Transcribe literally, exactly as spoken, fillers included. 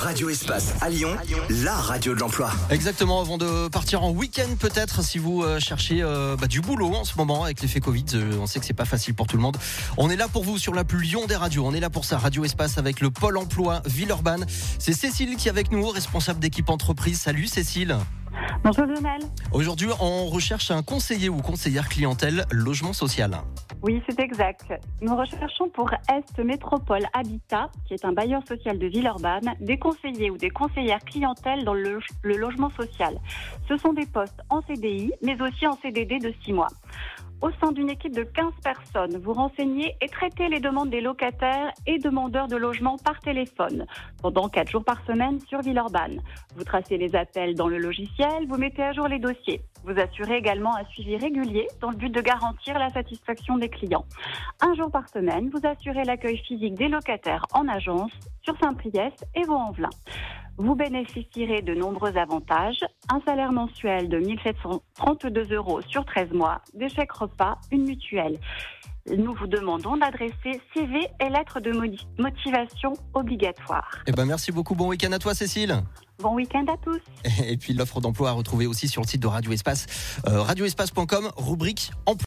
Radio Espace à Lyon, la radio de l'emploi. Exactement, avant de partir en week-end peut-être, si vous euh, cherchez euh, bah, du boulot en ce moment avec l'effet Covid, euh, on sait que c'est pas facile pour tout le monde. On est là pour vous sur la plus Lyon des radios, on est là pour ça, Radio Espace avec le Pôle emploi Villeurbanne. C'est Cécile qui est avec nous, responsable d'équipe entreprise. Salut Cécile. Bonjour Lionel. Aujourd'hui, on recherche un conseiller ou conseillère clientèle logement social. Oui, c'est exact. Nous recherchons pour Est Métropole Habitat, qui est un bailleur social de Villeurbanne, des conseillers ou des conseillères clientèle dans le, le logement social. Ce sont des postes en C D I, mais aussi en C D D de six mois. Au sein d'une équipe de quinze personnes, vous renseignez et traitez les demandes des locataires et demandeurs de logement par téléphone pendant quatre jours par semaine sur Villeurbanne. Vous tracez les appels dans le logiciel, vous mettez à jour les dossiers. Vous assurez également un suivi régulier dans le but de garantir la satisfaction des clients. Un jour par semaine, vous assurez l'accueil physique des locataires en agence, sur Saint-Priest et Vaux-en-Velin. Vous bénéficierez de nombreux avantages, un salaire mensuel de mille sept cent trente-deux euros sur treize mois, des chèques repas, une mutuelle. Nous vous demandons d'adresser C V et lettres de motivation obligatoires. Eh ben merci beaucoup, bon week-end à toi Cécile. Bon week-end à tous. Et puis l'offre d'emploi à retrouver aussi sur le site de Radio Espace, euh, radio espace point com, rubrique emploi.